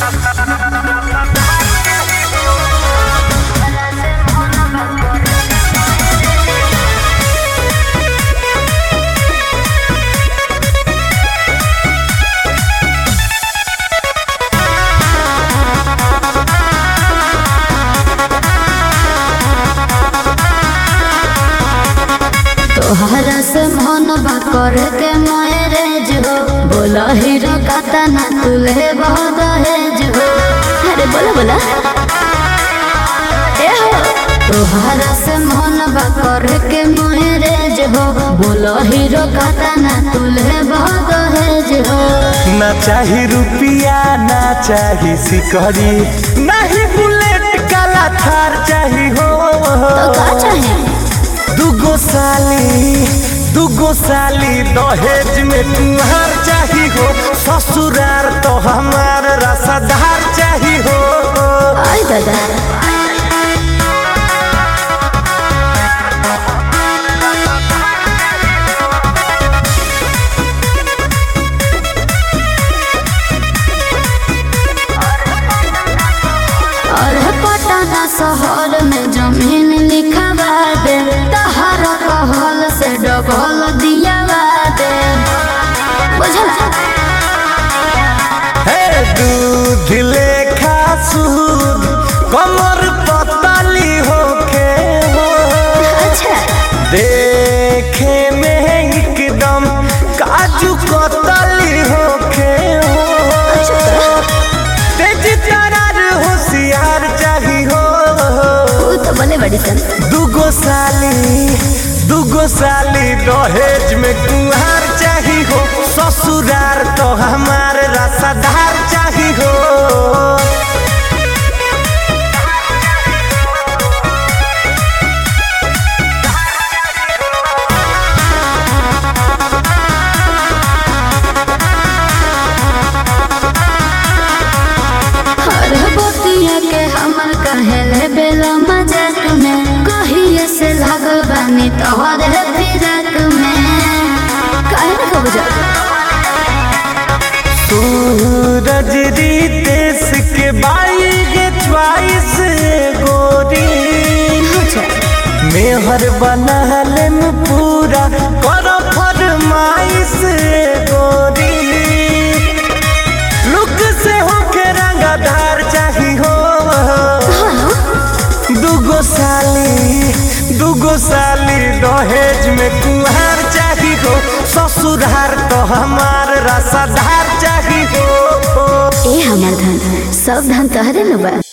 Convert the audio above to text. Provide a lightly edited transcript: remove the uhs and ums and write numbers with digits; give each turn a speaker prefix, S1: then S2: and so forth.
S1: तोहरा से मन बा करे के मैरेज हो, बोला हीरो काता ना तुले बहुत दहेज हो। अरे बोला बोला ए हो, तोहरा से मन बा करे के मैरेज हो, बोला हीरो काता ना तुले बहुत दहेज हो।
S2: ना चाही रुपिया ना चाही सिकड़ी, नहीं बुलेट काला थार चाही हो।
S1: तो का चाही?
S2: दुगो साली दहेज में तुम्हार चाही हो, ससुरार तो हमार रसादार चाही हो।
S1: आई दादा और पटना शहर में जमीन लिखवा दे, तहरा कहल से डबल दियावा दे। बुझला?
S2: हे दूध लेखा सूद कमर पतली होके हो,
S1: अच्छा
S2: देखे में एकदम काजू कतली होके हो। तेज तरार होशियार चाही हो।
S1: तू तो बने बड़ी सन।
S2: दुगो साली दहेज में कुहार चाही हो, ससुरार तो हमार रसादार चाही हो।
S1: के हमर कहेले बेला मजाक में, कहिए से लागल बानी तोहरे फिराक में। काहे ना कब जा
S2: सूरज रितेश के बाई गे च्वाइस गोरी, मेहर बनहले में पूरा कर फरमाइश गोरी। लुक से होके रंगदार चाही हो। दुगो साली दहेज में कुहार चाही हो, ससुरार तो हमार रसादार चाही हो।
S1: ए हमर धन सब धन तहरे न बा।